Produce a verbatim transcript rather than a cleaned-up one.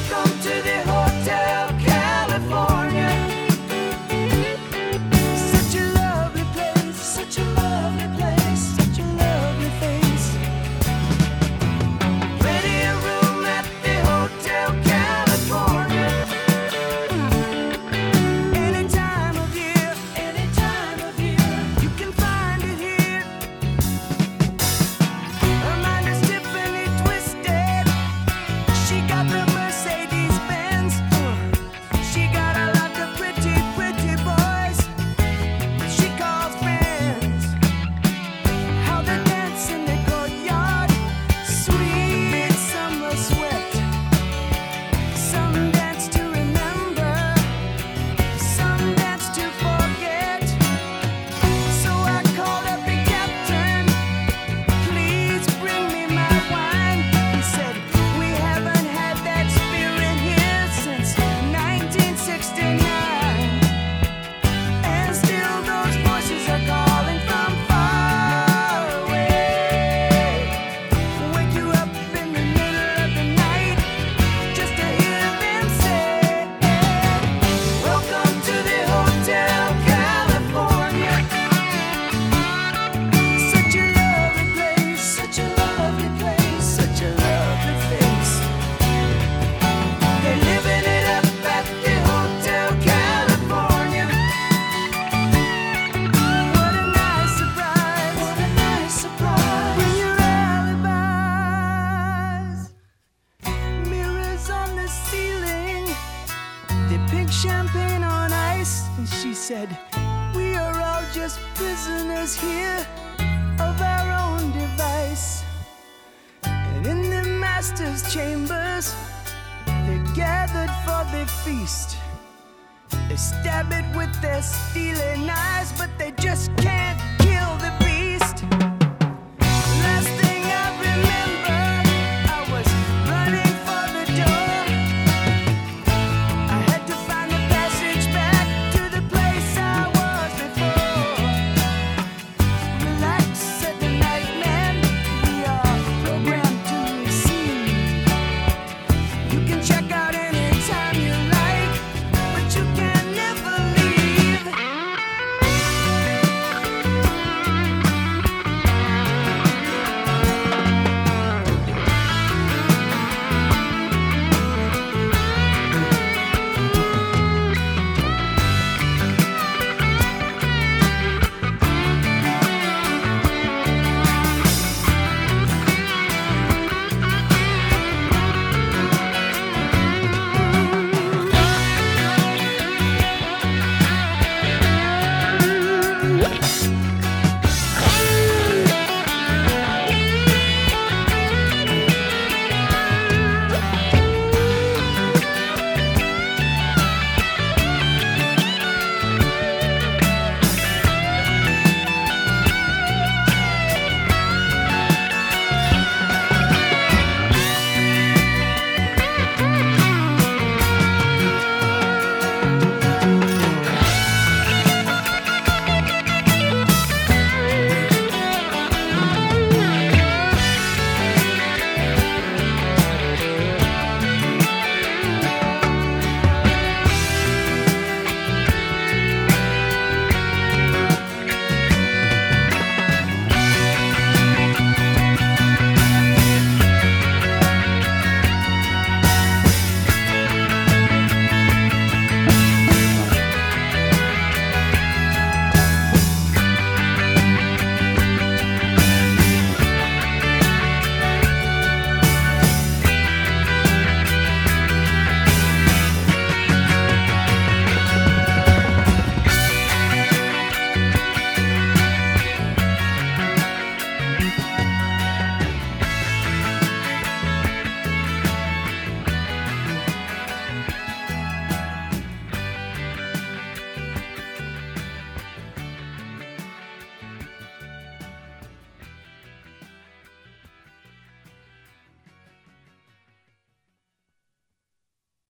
Welcome to the Hotel California. Such a lovely place, such a lovely place, such a lovely face. Plenty of room at the Hotel California. Any time of year, any time of year, you can find it here. Her mind is Tiffany twisted. She got the Mercedes Benz. She got a lot of pretty, pretty boys she calls friends. How they dance in the courtyard, sweet summer sweat. Some dance to remember, some dance to forget. So I called up the captain, please bring me my wine. He said, we haven't had that spirit here since nineteen sixty-nine. And still those voices are calling from far away. Wake you up in the middle of the night just to hear them say, welcome to the Hotel California. Such a lovely place, such a lovely place, such a lovely face. They're living it up at the Hotel California. What a nice surprise, what a nice surprise. Bring your alibis. Mirrors on the ceiling, they pink champagne on ice. And she said, we are all just prisoners here of our own device. And in the master's chambers, they're gathered for the feast. They stab it with their steely knives, but they just can't